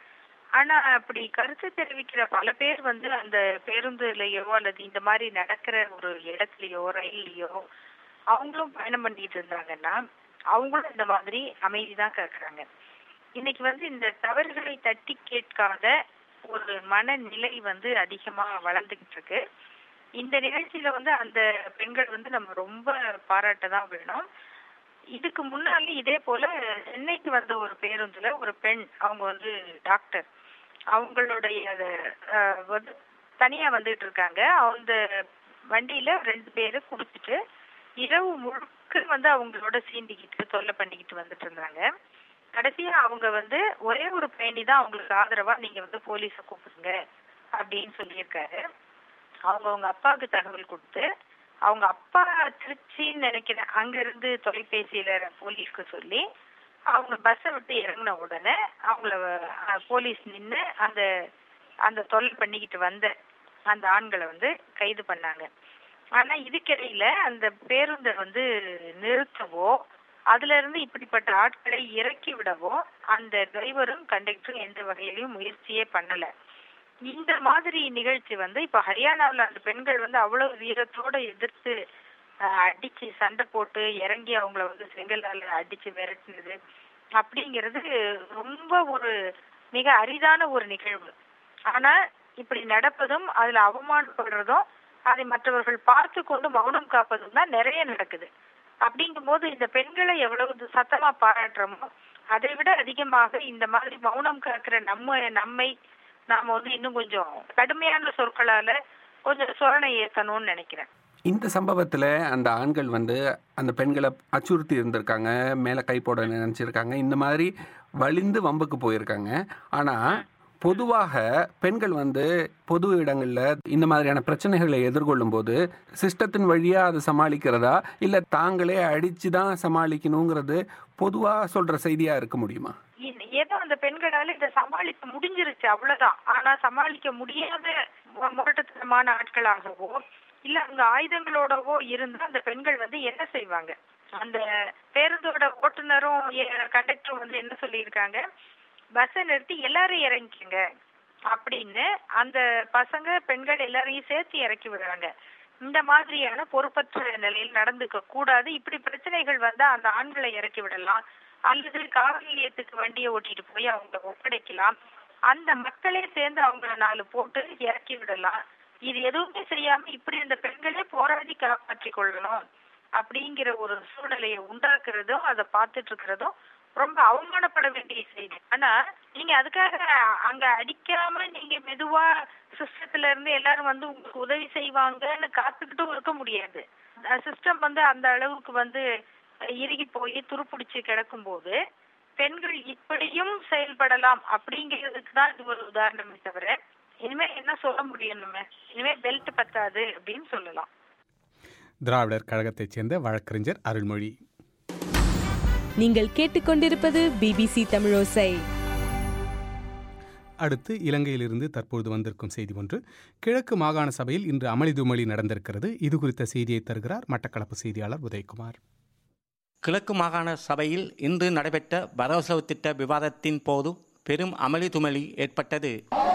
ஆனா அப்படி கருத்து தெரிவிக்கிற பல பேர் அந்த பேருந்துலயோ அல்லது இந்த மாதிரி நடக்கிற ஒரு இடத்துலயோ ரயில்லயோ அவங்களும் பயணம் பண்ணிட்டு இருந்தாங்கன்னா அவங்களும் இந்த மாதிரி அமைதிதான் கேட்கறாங்க. இன்னைக்கு இந்த தவறுகளை தட்டி கேட்காத ஒரு மனநிலை அதிகமா வளர்ந்துகிட்டு இருக்கு. இந்த நிகழ்ச்சியில அந்த பெண்கள் நம்ம ரொம்ப பாராட்டதான் வேணும். இதுக்கு முன்னாலே இதே போல சென்னைக்கு வந்த ஒரு பேருந்துல ஒரு பெண், அவங்க டாக்டர், அவங்களுடைய தனியா வந்துட்டு இருக்காங்க. அந்த வண்டியில 2 பேரு குடிச்சிட்டு இரவு முழுக்க அவங்களோட சீண்டிக்கிட்டு தொல்லை பண்ணிக்கிட்டு வந்துட்டு இருந்தாங்க. கடைசியா அவங்க ஒரே ஒரு பேண்டி தான் அவங்களுக்கு ஆதரவா நீங்க போலீஸ கூப்பிடுங்க அப்படின்னு சொல்லியிருக்காரு. அவங்க அப்பாவுக்கு தகவல் கொடுத்து அவங்க அப்பா திருச்சின்னு நினைக்கிறேன் அங்க இருந்து தொலைபேசியில போலீஸ்க்கு சொல்லி அவங்க பஸ்ஸை விட்டு இறங்கின உடனே அவங்கள போலீஸ் நின்று அந்த தொல்லை பண்ணிக்கிட்டு வந்த அந்த ஆண்களை வந்து கைது பண்ணாங்க. ஆனா இதுக்கிடையில அந்த பேருந்தை வந்து நிறுத்தவோ அதுல இருந்து இப்படிப்பட்ட ஆட்களை இறக்கி விடவோ அந்த டிரைவரும் கண்டக்டரும் எந்த வகையிலையும் முயற்சியே பண்ணல. இந்த மாதிரி நிகழ்ச்சி வந்து இப்ப ஹரியானாவில் அந்த பெண்கள் வந்து அவ்வளவு வீரத்தோட எதிர்த்து அடிச்சு சண்டை போட்டு இறங்கி அவங்கள வந்து செங்கலால அடிச்சு விரட்டினது அப்படிங்கிறது ரொம்ப ஒரு மிக அரிதான ஒரு நிகழ்வு. ஆனா இப்படி நடப்பதும் அதுல அவமானப்படுறதும் அதை மற்றவர்கள் பார்த்து கொண்டு மௌனம் காப்பதும் தான் நிறைய நடக்குது. அப்படிங்கும் போது இந்த பெண்களை எவ்வளவு சத்தமா பாராட்டுறோமோ அதை விட அதிகமாக இந்த மாதிரி மௌனம் காக்கிற நம்மை நாம வந்து இன்னும் கொஞ்சம் கடுமையான சொற்களால கொஞ்சம் சொரணை ஏற்கணும்னு நினைக்கிறேன். இந்த சம்பவத்தில் அந்த ஆண்கள் வந்து அந்த பெண்களை அச்சுறுத்தி இருந்திருக்காங்க, மேலே கை போட நினச்சிருக்காங்க, இந்த மாதிரி வலிந்து வம்புக்கு போயிருக்காங்க. ஆனால் பொதுவாக பெண்கள் வந்து பொது இடங்களில் இந்த மாதிரியான பிரச்சனைகளை எதிர்கொள்ளும் போது சிஸ்டத்தின் வழியாக அதை சமாளிக்கிறதா இல்லை தாங்களே அடித்து தான் சமாளிக்கணுங்கிறது பொதுவாக சொல்கிற செய்தியாக இருக்க முடியுமா? ஏதோ அந்த பெண்களால இதை சமாளிக்க முடிஞ்சிருச்சு அவ்வளவுதான். ஆனா சமாளிக்க முடியாத முரட்டுத்தனமான ஆட்களாகவோ இல்ல அங்க ஆயுதங்களோடவோ இருந்தா அந்த பெண்கள் வந்து என்ன செய்வாங்க? அந்த பேருந்தோட ஓட்டுநரும் கண்டக்டரும் வந்து என்ன சொல்லியிருக்காங்க, பஸ்ஸை நிறுத்தி எல்லாரும் இறங்கிக்கங்க அப்படின்னு அந்த பசங்க பெண்கள் எல்லாரையும் சேர்த்து இறக்கி விடுறாங்க. இந்த மாதிரியான பொறுப்பற்ற நிலையில் நடந்துக்க கூடாது. இப்படி பிரச்சனைகள் வந்தா அந்த ஆண்களை இறக்கி விடலாம் அல்லது காவல் நிலையத்துக்கு வண்டியை ஓட்டிட்டு போய் அவங்க ஒப்படைக்கலாம். அந்த மக்களே சேர்ந்து அவங்கள 4 போட்டு இறக்கி விடலாம். இது எதுவுமே செய்யாம இப்படி அந்த பெண்களே போராடி காப்பாற்றிக் கொள்ளணும் அப்படிங்கிற ஒரு சூழ்நிலையை உண்டாக்குறதும் அதை பார்த்துட்டு இருக்கிறதும் ரொம்ப அவமானப்பட வேண்டிய செய்தி. ஆனா நீங்க அதுக்காக அங்க அடிக்காம நீங்க மெதுவா சிஸ்டத்துல இருந்து எல்லாரும் வந்து உங்களுக்கு உதவி செய்வாங்கன்னு காத்துக்கிட்டும் இருக்க முடியாது. சிஸ்டம் வந்து அந்த அளவுக்கு வந்து இறுகி போய் துருப்பிடிச்சு கிடக்கும் போது பெண்கள் இப்படியும் செயல்படலாம் அப்படிங்கிறதுக்கு தான் இது ஒரு உதாரணமே தவிர இனிமே என்ன சொல்ல முடியும், நம்ம இனிமே பெல்ட் பத்தாது அப்படின்னு சொல்லலாம். திராவிடர் கழகத்தைச் சேர்ந்த வழக்கறிஞர் அருள்மொழி. நீங்கள் கேட்டுக்கொண்டிருப்பது பிபிசி தமிழோசை. அடுத்து இலங்கையிலிருந்து தற்பொழுது வந்திருக்கும் செய்தி ஒன்று. கிழக்கு மாகாண சபையில் இன்று அமளிதுமளி நடந்திருக்கிறது. இது குறித்த செய்தியை தருகிறார் மட்டக்களப்பு செய்தியாளர் உதயகுமார். கிழக்கு மாகாண சபையில் இன்று நடைபெற்ற வரவுசெலவு திட்ட விவாதத்தின் போது பெரும் அமளி துமளி ஏற்பட்டது.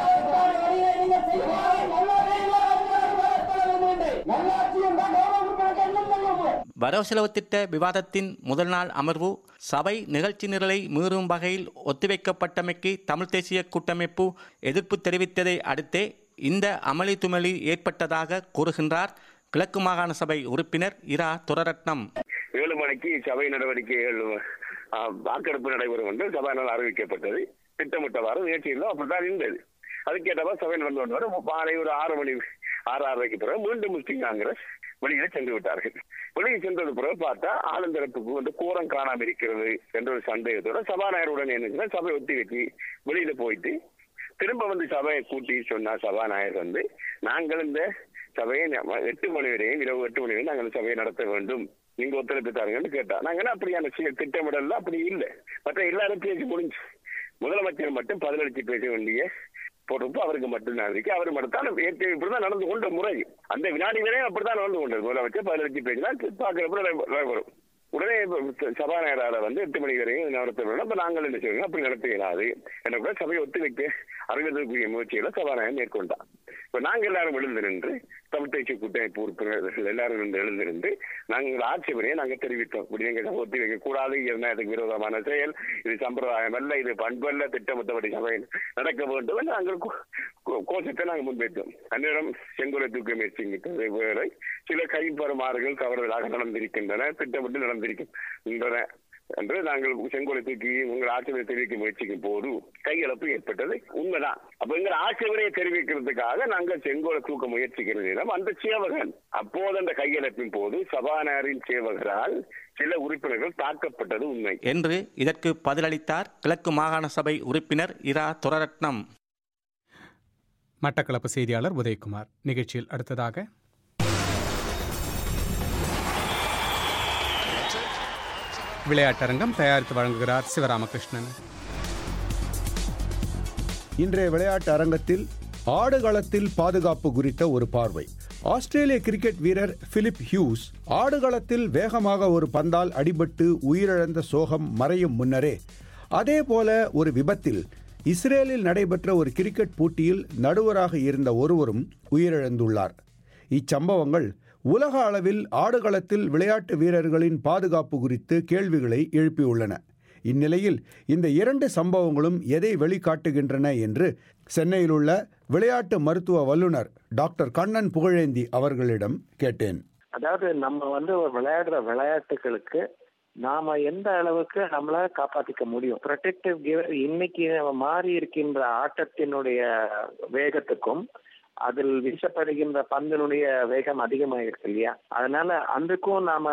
வரவுசெலவு திட்ட விவாதத்தின் முதல் நாள் அமர்வு சபை நிகழ்ச்சி நிரலை மீறும் வகையில் ஒத்திவைக்கப்பட்டமைக்கு தமிழ் தேசிய கூட்டமைப்பு எதிர்ப்பு தெரிவித்ததை அடுத்தே இந்த அமளி துமளி ஏற்பட்டதாக கூறுகின்றார் கிழக்கு மாகாண சபை உறுப்பினர் இரா துரரட்னம். 7 மணிக்கு சபை நடவடிக்கைகள் வாக்கெடுப்பு நடைபெறும் என்று சபையினால் அறிவிக்கப்பட்டது. திட்டமிட்டவாறு முயற்சியில் அப்படித்தான் இருந்தது. அதுக்கேற்றவா சபை நடந்து கொண்டு மாலை ஒரு 6 மணி 6:30க்கு பிறகு மீண்டும் முஸ்லிம் காங்கிரஸ் வெளியில சென்று விட்டார்கள். வெளியே சென்றது பிறகு பார்த்தா ஆளுந்தரப்புக்கு வந்து கோரம் காணாம இருக்கிறது என்ற ஒரு சந்தேகத்தோட சபாநாயகருடன் என்ன சபை ஒத்தி வச்சு வெளியில போயிட்டு திரும்ப வந்து சபையை கூட்டி சொன்னார் சபாநாயகர் வந்து, நாங்கள் இந்த சபையை 8 மணி வரையும் இரவு 8 மணி வரையும் நாங்கள் சபையை நடத்த வேண்டும், நீங்க ஒத்துழைப்பு தாருங்கன்னு கேட்டா. நாங்க அப்படியான திட்டமிடல அப்படி இல்லை. மற்ற எல்லாரும் பேசி முடிஞ்சு முதலமைச்சர் மட்டும் பதிலளிச்சு பேச வேண்டிய பொறுப்பு அவருக்கு மட்டும் இருக்கு. அவர் மட்டும் இப்படிதான் நடந்து கொண்ட முறை அந்த வினாடி வரையும் அப்படித்தான் நடந்து கொண்டது. முதலமைச்சர் பதிலளிச்சு பேசினா பார்க்கிறப்ப வரும். உடனே சபாநாயகரால வந்து 8 மணி வரையும் நடத்த வேணும். அப்ப நாங்கள் என்ன செய்வோம், அப்படி நடத்த இயலாது என்ன கூட சபையை ஒத்து வைக்க அறிவியதற்குரிய முயற்சிகளை சபாநாயகர் மேற்கொண்டார். இப்ப நாங்கள் எல்லாரும் எழுந்திருந்து தமிழ் தேசிய கூட்டமைப்பு உறுப்பினர்கள் எல்லாரும் எழுந்திருந்து நாங்கள் ஆட்சேபனையை நாங்கள் தெரிவித்தோம். இப்படி எங்கள் ஒத்தி வைக்க கூடாது, ஜனநாயகத்துக்கு விரோதமான செயல், இது சம்பிரதாயம் அல்ல, இது பண்பல்ல, திட்டமிட்டபடி சபை நடக்க வேண்டும் என்று நாங்கள் கோஷத்தை நாங்கள் முன்வைத்தோம். அந்நேரம் செங்கோலை தூக்க முயற்சி வேலை சில கைப்பறுமாறுகள் தவறுதலாக நடந்திருக்கின்றன, திட்டமிட்டு நடந்திருக்கின்றன என்று நாங்கள் செங்கோலை தூக்கி உங்கள் ஆட்சேபனை தெரிவிக்க முயற்சிக்கும் போது கையெழுப்பு ஏற்பட்டது உண்மைதான். அப்ப எங்கள் ஆட்சேபனையை தெரிவிக்கிறதுக்காக நாங்கள் செங்கோலை தூக்க முயற்சிக்கிற நேரம் அந்த சேவகன் அப்போது அந்த கையெழுப்பின் போது சபாநாயகரின் சேவகரால் சில உறுப்பினர்கள் தாக்கப்பட்டது உண்மை என்று இதற்கு பதிலளித்தார் கிழக்கு மாகாண சபை உறுப்பினர் இரா துரரட்னம். மட்டக்களப்பு செய்தியாளர் உதயகுமார். நிகழ்ச்சியில் அடுத்ததாக விளையாட்டரங்கம் தயாரித்து வழங்குகிறார் சிவராமகிருஷ்ணன். இன்றைய விளையாட்டு அரங்கத்தில் ஆடுகளத்தில் பாதுகாப்பு குறித்த ஒரு பார்வை. ஆஸ்திரேலிய கிரிக்கெட் வீரர் பிலிப் ஹியூஸ் ஆடுகளத்தில் வேகமாக ஒரு பந்தால் அடிபட்டு உயிரிழந்த சோகம் மறையும் முன்னரே அதேபோல ஒரு விபத்தில் இஸ்ரேலில் நடைபெற்ற ஒரு கிரிக்கெட் போட்டியில் நடுவராக இருந்த ஒருவரும் உயிரிழந்துள்ளார். இச்சம்பவங்கள் உலக அளவில் ஆடுகளத்தில் விளையாட்டு வீரர்களின் பாதுகாப்பு குறித்து கேள்விகளை எழுப்பியுள்ளன. இந்நிலையில் இந்த 2 சம்பவங்களும் எதை வெளிக்காட்டுகின்றன என்று சென்னையில் உள்ள விளையாட்டு மருத்துவ வல்லுநர் டாக்டர் கண்ணன் புகழேந்தி அவர்களிடம் கேட்டேன். அதாவது நம்ம விளையாடுற விளையாட்டுகளுக்கு நாம எந்த அளவுக்கு நம்மள காப்பாத்திக்க முடியும். ப்ரொடெக்டிவ் கியர் இன்னைக்கு மாறி இருக்கின்ற ஆட்டத்தினுடைய வேகத்துக்கும் அதில் வீசப்படுகின்ற பந்தினுடைய வேகம் அதிகமாயிருக்கு இல்லையா? அதனால அதுக்கும் நாம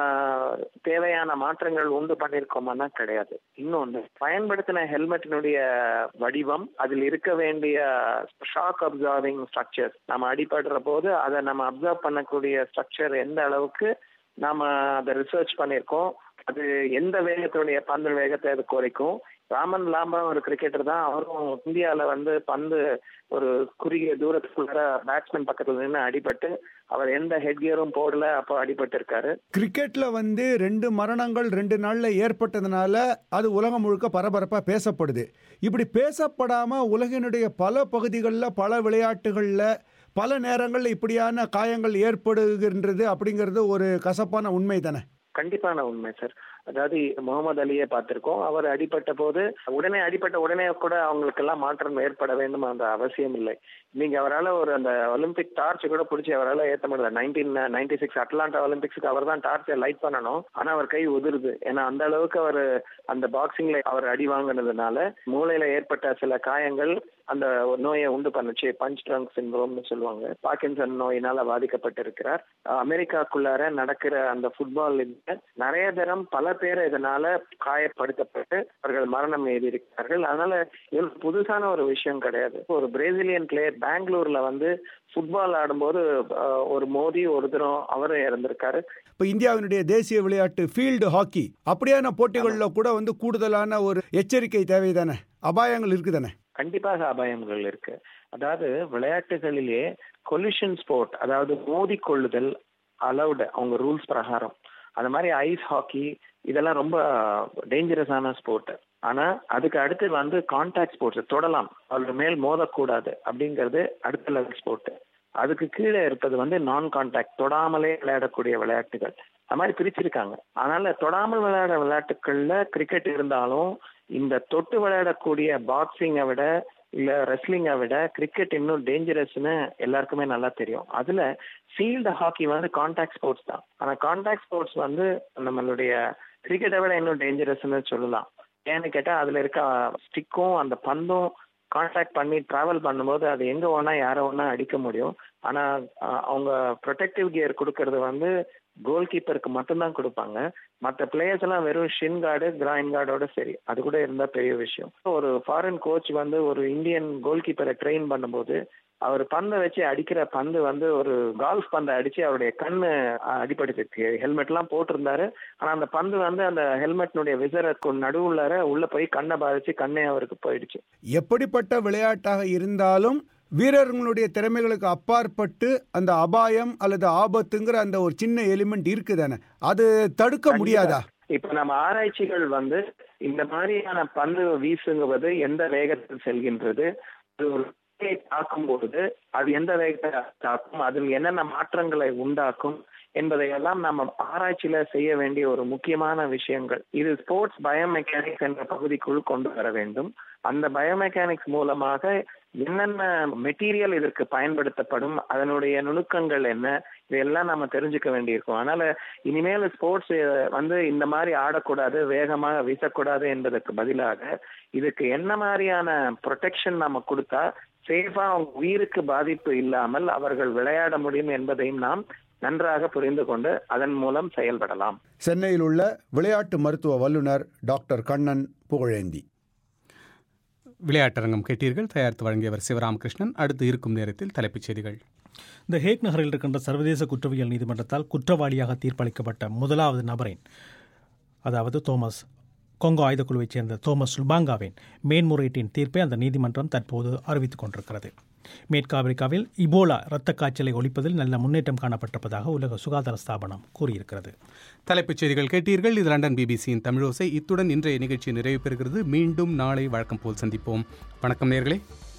தேவையான மாற்றங்கள் உண்டு பண்ணிருக்கோம்னா கிடையாது. இன்னொன்று, பயன்படுத்தின ஹெல்மெட்டினுடைய வடிவம், அதில் இருக்க வேண்டிய ஷாக் அப்சார்விங் ஸ்ட்ரக்சர்ஸ், நம்ம அடிபடுற போது அதை நம்ம அப்சர்வ் பண்ணக்கூடிய ஸ்ட்ரக்சர் எந்த அளவுக்கு நாம அதை ரிசர்ச் பண்ணிருக்கோம், அது எந்த வேகத்தினுடைய பந்து வேகத்தை அது குறைக்கும். ராமன் லாம்பா ஒரு கிரிக்கெட்டர் தான், அவரும் இந்தியாவில பந்து ஒரு குறுகிய தூரத்துக்குள்ள பேட்ஸ்மேன் பக்கத்துல நின்று அடிபட்டு அவர் எந்த ஹெட் கியரும் போடல, அப்போ அடிபட்டு இருக்காரு. கிரிக்கெட்ல 2 மரணங்கள் 2 நாள்ல ஏற்பட்டதுனால அது உலகம் முழுக்க பரபரப்பா பேசப்படுது. இப்படி பேசப்படாம உலகினுடைய பல பகுதிகளில் பல விளையாட்டுகள்ல பல நேரங்களில் இப்படியான காயங்கள் ஏற்படுகின்றது அப்படிங்கிறது ஒரு கசப்பான உண்மை தானே? கண்டிப்பான உண்மை சார். அதாவது முகமது அலியை பார்த்திருக்கோம். அவர் அடிபட்ட போது அடிப்பட்ட உடனே கூட அவங்களுக்கெல்லாம் மாற்றம் ஏற்பட வேண்டும் அந்த அவசியம் இல்லை. நீங்க அவரால் அந்த ஒலிம்பிக் டார்ச் கூட பிடிச்சி அவரால் ஏற்ற முடியல. 1996 அட்லாண்டா ஒலிம்பிக்ஸுக்கு அவர் தான் டார்ச்சை லைட் பண்ணணும். ஆனா அவர் கை உதிருது. ஏன்னா அந்த அளவுக்கு அவர் அந்த பாக்ஸிங்ல அவர் அடி வாங்கினதுனால மூளையில ஏற்பட்ட சில காயங்கள் அந்த நோயை உண்டு பண்ணுச்சு. பஞ்ச் ட்ரங்க் சிண்ட்ரோம்னு சொல்லுவாங்க. பார்க்கின்சன் நோயினால பாதிக்கப்பட்டிருக்கிறார். அமெரிக்காக்குள்ளார நடக்கிற அந்த ஃபுட்பால் நிறைய தரம் பல பேர் இதனால காயப்படுத்தப்பட்டு அவர்கள் மரணம் எழுதியிருக்கிறார்கள். அதனால இது புதுசான ஒரு விஷயம் கிடையாது. ஒரு பிரேசிலியன் பிளேயர் பெங்களூர்ல ஃபுட்பால் ஆடும்போது ஒரு மோதி ஒருத்தரும் அவரும் இறந்திருக்காரு. இப்ப இந்தியாவினுடைய தேசிய விளையாட்டு ஃபீல்டு ஹாக்கி அப்படியான போட்டிகளில் கூட கூடுதலான ஒரு எச்சரிக்கை தேவைதானே? அபாயங்கள் இருக்குதானே? கண்டிப்பாக அபாயங்கள் இருக்கு. அதாவது விளையாட்டுகளிலே கொலிஷன் ஸ்போர்ட், அதாவது மோதி கொள்ளுதல் அலவுடு அவங்க ரூல்ஸ் பிரகாரம். அந்த மாதிரி ஐஸ் ஹாக்கி இதெல்லாம் ரொம்ப டேஞ்சரஸான ஸ்போர்ட். ஆனா அதுக்கு அடுத்து கான்டாக்ட் ஸ்போர்ட்ஸ், தொடலாம், அவர்கள் மேல் மோதக்கூடாது அப்படிங்கிறது அடுத்த லெவல் ஸ்போர்ட். அதுக்கு கீழே இருப்பது நான் கான்டாக்ட், தொடாமலே விளையாடக்கூடிய விளையாட்டுகள். அது மாதிரி பிரிச்சிருக்காங்க. அதனால தொடாமல் விளையாட விளையாட்டுகள்ல கிரிக்கெட் இருந்தாலும் இந்த தொட்டு விளையாடக்கூடிய பாக்ஸிங்கை விட இல்ல ரெஸ்லிங்கை விட கிரிக்கெட் இன்னும் டேஞ்சரஸ்ன்னு எல்லாருக்குமே நல்லா தெரியும். அதுல ஃபீல்டு ஹாக்கி கான்டாக்ட் ஸ்போர்ட்ஸ் தான். ஆனா கான்டாக்ட் ஸ்போர்ட்ஸ் நம்மளுடைய கிரிக்கெட்டை விட இன்னும் டேஞ்சரஸ்ன்னு சொல்லலாம். ஏன்னு கேட்டா அதுல இருக்க ஸ்டிக்கும் அந்த பந்தும் கான்டாக்ட் பண்ணி டிராவல் பண்ணும்போது அது எங்க வேணா யாரை வேணா அடிக்க முடியும். ஆனா அவங்க ப்ரொடெக்டிவ் கியர் கொடுக்கறது கோல் கீப்பருக்கு மட்டும்தான் கொடுப்பாங்க. மற்ற பிளேயர்ஸ் எல்லாம் வெறும் ஷின் கார்டு கிராயின் கார்டோட சரி, அது கூட இருந்தா பெரிய விஷயம். ஒரு ஃபாரின் கோச் ஒரு இந்தியன் கோல் கீப்பரை ட்ரெயின் பண்ணும்போது அவர் பந்தை வச்சு அடிக்கிற பந்து ஒரு கால்ஃப் பந்தை அடிச்சு அவருடைய கண்ணு அடிபடுத்திருக்கு. ஹெல்மெட் எல்லாம் போட்டிருந்தாரு. ஆனா அந்த பந்து அந்த ஹெல்மெட்னுடைய விசருக்கு நடுவுள்ளார உள்ள போய் கண்ணை பாதிச்சு கண்ணே அவருக்கு போயிடுச்சு. எப்படிப்பட்ட விளையாட்டாக இருந்தாலும் வீரர்களுடைய திறமைகளுக்கு அப்பாற்பட்டு அந்த அபாயம் அல்லது ஆபத்துங்கிற அந்த ஒரு சின்ன எலிமெண்ட் இருக்குதானே, அது தடுக்க முடியாதா? இப்ப நம்ம ஆராய்ச்சிகள் இந்த மாதிரியான பந்து வீசுங்குவது எந்த வேகத்தில் செல்கின்றது, அது ஒரு தாக்கும் பொழுது அது எந்த வேகத்தை தாக்கும், அதில் என்னென்ன மாற்றங்களை உண்டாக்கும் என்பதையெல்லாம் நம்ம ஆராய்ச்சியில செய்ய வேண்டிய ஒரு முக்கியமான விஷயங்கள். இது ஸ்போர்ட்ஸ் பயோமெக்கானிக்ஸ் என்ற பகுதிக்குள் கொண்டு வர வேண்டும். அந்த பயோமெக்கானிக்ஸ் மூலமாக என்னென்ன மெட்டீரியல் இதற்கு பயன்படுத்தப்படும், அதனுடைய நுணுக்கங்கள் என்ன, இதெல்லாம் நம்ம தெரிஞ்சுக்க வேண்டியிருக்கும். அதனால இனிமேல் ஸ்போர்ட்ஸ் இந்த மாதிரி ஆடக்கூடாது, வேகமாக வீசக்கூடாது என்பதற்கு பதிலாக இதுக்கு என்ன மாதிரியான ப்ரொடெக்ஷன் நம்ம கொடுத்தா சேஃபா அவங்க உயிருக்கு பாதிப்பு இல்லாமல் அவர்கள் விளையாட முடியும் என்பதையும் நாம் நன்றாக புரிந்து கொண்டு அதன் மூலம் செயல்படலாம். சென்னையில் உள்ள விளையாட்டு மருத்துவ வல்லுநர் டாக்டர் கண்ணன் புகழேந்தி. விளையாட்டரங்கம் கேட்டீர்கள். தயாரித்து வழங்கியவர் சிவராமகிருஷ்ணன். அடுத்து இருக்கும் நேரத்தில் தலைப்புச் செய்திகள். இந்த ஹேக் நகரில் இருக்கின்ற சர்வதேச குற்றவியல் நீதிமன்றத்தால் குற்றவாளியாக தீர்ப்பளிக்கப்பட்ட முதலாவது நபரின், அதாவது தோமஸ் கொங்கோ ஆயுதக்குழுவைச் சேர்ந்த தோமஸ் லுபாங்காவின் மேன்முறையீட்டின் தீர்ப்பை அந்த நீதிமன்றம் தற்போது அறிவித்துக் கொண்டிருக்கிறது. மேற்கு ஆப்பிரிக்காவில் இபோலா இரத்த காய்ச்சலை ஒழிப்பதில் நல்ல முன்னேற்றம் காணப்பட்டிருப்பதாக உலக சுகாதார ஸ்தாபனம் கூறியிருக்கிறது. தலைப்புச் செய்திகள் கேட்டீர்கள். இது லண்டன் பிபிசியின் தமிழோசை. இத்துடன் இன்றைய நிகழ்ச்சி நிறைவு பெறுகிறது. மீண்டும் நாளை வழக்கம் போல் சந்திப்போம். வணக்கம் நேயர்களே.